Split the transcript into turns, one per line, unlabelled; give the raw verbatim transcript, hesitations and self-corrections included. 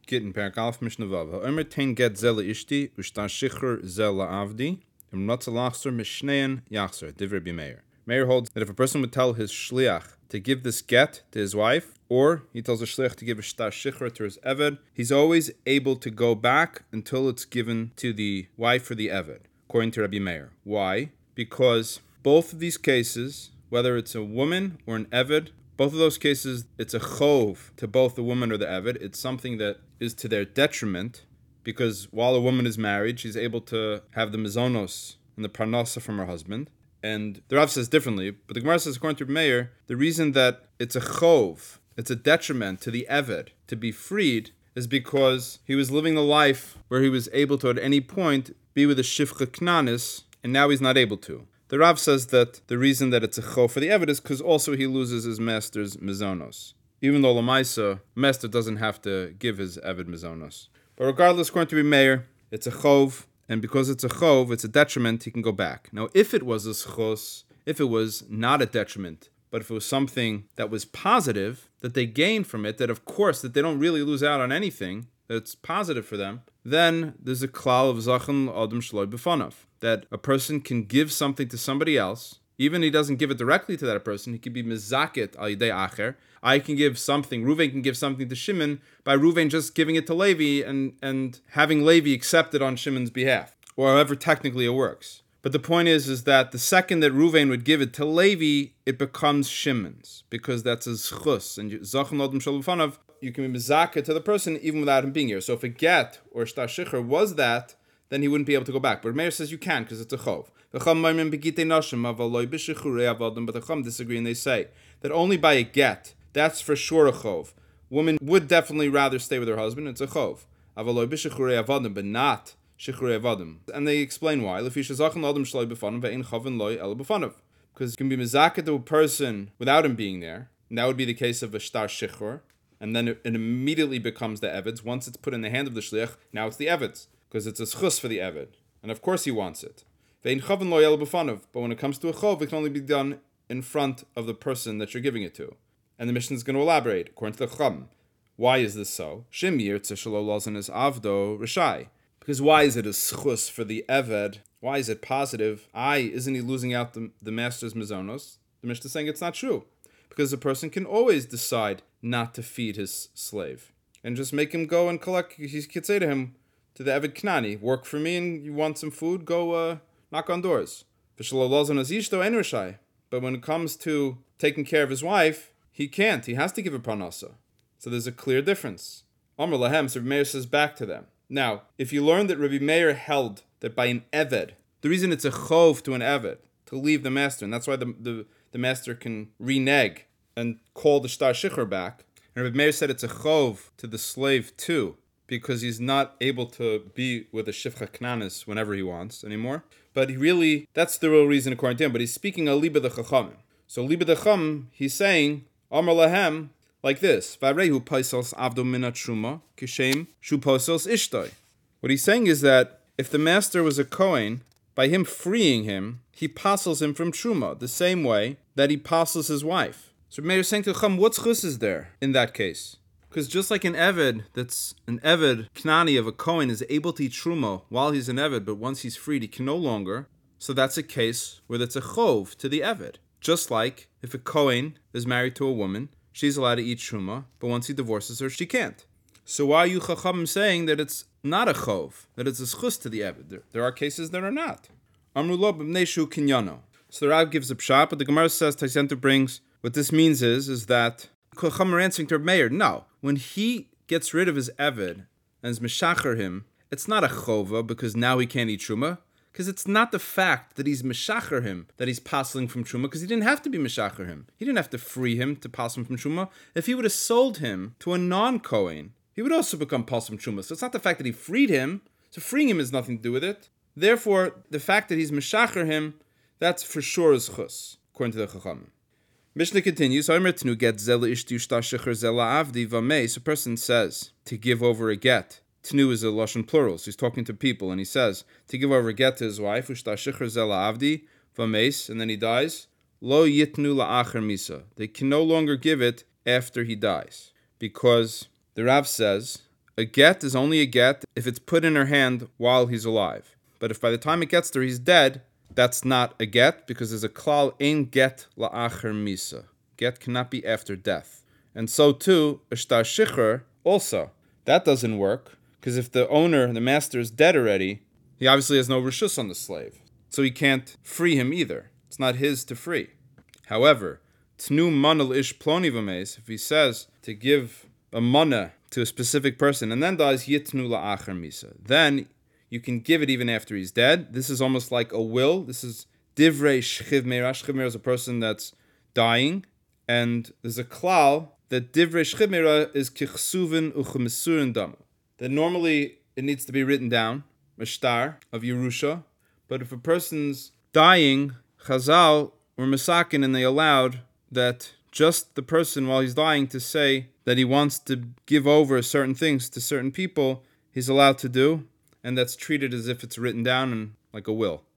Gittin Perek Aleph Mishnah Vav. Ha'omer tein get zela ishti u'shtar shichur zela avdi im notza lachzer mishnein yachzer divrei b'meir. Meir holds that if a person would tell his shliach to give this get to his wife, or he tells the shliach to give a shtar shichur to his eved, he's always able to go back until it's given to the wife or the eved, according to Rabbi Meir. Why? Because both of these cases, whether it's a woman or an eved, both of those cases, it's a chov to both the woman or the eved. It's something that is to their detriment, because while a woman is married, she's able to have the mizonos and the parnasa from her husband. And the Rav says differently, but the Gemara says, according to Meir, the reason that it's a chov, it's a detriment to the eved to be freed, is because he was living the life where he was able to at any point be with a shivcha knanis, and now he's not able to. The Rav says that the reason that it's a chov for the eved is because also he loses his master's mizonos. Even though Lamaisa, master doesn't have to give his eved mizonos. But regardless, according to Meir, it's a chov, and because it's a chov, it's a detriment, he can go back. Now, if it was a schos, if it was not a detriment, but if it was something that was positive, that they gain from it, that of course, that they don't really lose out on anything, that it's positive for them, then there's a klal of zachan adam shloi b'fanav, that a person can give something to somebody else, even if he doesn't give it directly to that person, he can be mizaket al yidei acher. I can give something, Reuven can give something to Shimon by Reuven just giving it to Levi and, and having Levi accept it on Shimon's behalf, or however technically it works. But the point is, is that the second that Reuven would give it to Levi, it becomes Shimon's, because that's a zchus, and zachan adam shalom fanav, you can be mizaket to the person even without him being here. So if a get or shtar shichur was that, then he wouldn't be able to go back. But Meir says you can, because it's a chov. But the Chum disagree, and they say that only by a get, that's for sure a chov. Woman would definitely rather stay with her husband, it's a chov. But not shichrei avadim. And they explain why. Because you can be mizaket to a person without him being there, and that would be the case of a shtar shichur, and then it, it immediately becomes the eved's. Once it's put in the hand of the shliach, now it's the eved's, because it's a schus for the eved. And of course he wants it. But when it comes to a chov, it can only be done in front of the person that you're giving it to. And the Mishnah is going to elaborate, according to the Chum. Why is this so? Shimir tzeshalo lozan is avdo rishai. Because why is it a schus for the eved? Why is it positive? I, isn't he losing out the, the master's mizonos? The Mishnah is saying it's not true. Because a person can always decide not to feed his slave. And just make him go and collect. He could say to him, to the eved knani, work for me and you want some food, go uh, knock on doors. But when it comes to taking care of his wife, he can't. He has to give a parnasa. So there's a clear difference. Amr lahem, so Rabbi Meir says back to them. Now, if you learn that Rabbi Meir held that by an eved, the reason it's a chov to an eved, to leave the master, and that's why the, the, the master can renege and call the shtar shichur back. And Rabbi Meir said it's a chov to the slave too, because he's not able to be with a shivcha knanis whenever he wants anymore. But he really, that's the real reason according to him. But he's speaking a liba the chachamim. So liba the chacham, he's saying, Amar lahem, like this. Varehu paisals avdo mina truma kishem shu paisals ishtoi. What he's saying is that if the master was a kohen, by him freeing him, he passes him from truma, the same way that he passes his wife. So Meir is saying to Chum, what chus is there in that case? Because just like an eved, that's an eved knani of a kohen is able to eat truma while he's an eved, but once he's freed, he can no longer. So that's a case where that's a chov to the eved. Just like if a kohen is married to a woman, she's allowed to eat truma, but once he divorces her, she can't. So why are you chachamim saying that it's not a chov, that it's a schus to the eved? There, there are cases that are not. Amru lo b'bnei shu kinyano. So the Rav gives a pshat, but the Gemara says, Taisenta brings, what this means is, is that chachamim are answering to Reb Meir. No, when he gets rid of his eved and is meshacher him, it's not a chova because now he can't eat truma. Because it's not the fact that he's meshacher him, that he's passing from truma, because he didn't have to be meshacher him. He didn't have to free him to pass him from truma. If he would have sold him to a non-kohen, he would also become pass from truma. So it's not the fact that he freed him. So freeing him has nothing to do with it. Therefore, the fact that he's meshacher him, that's for sure is chus, according to the chachamim. Mishnah continues, so a person says to give over a get. Tnu is a lashon plural, so he's talking to people, and he says to give over a get to his wife, ushtar shichur zela avdi v'meis, and then he dies. Lo yitnu la'acher misa. They can no longer give it after he dies, because the Rav says a get is only a get if it's put in her hand while he's alive. But if by the time it gets there he's dead, that's not a get, because there's a klal ein get la'acher misa. Get cannot be after death. And so too, a shtar shichur also. That doesn't work, because if the owner, the master, is dead already, he obviously has no reshus on the slave. So he can't free him either. It's not his to free. However, tnu manal ish ploni v'meis, if he says to give a mana to a specific person and then dies, yitnu la'acher misa, then you can give it even after he's dead. This is almost like a will. This is divrei shchiv meira. Shchiv meira is a person that's dying, and there's a klal that divrei shchiv meira is kichsuvin uchemesurin dama. That normally it needs to be written down, a shtar of Yerusha, but if a person's dying, Chazal were masakin and they allowed that just the person while he's dying to say that he wants to give over certain things to certain people, he's allowed to do, and that's treated as if it's written down in like a will.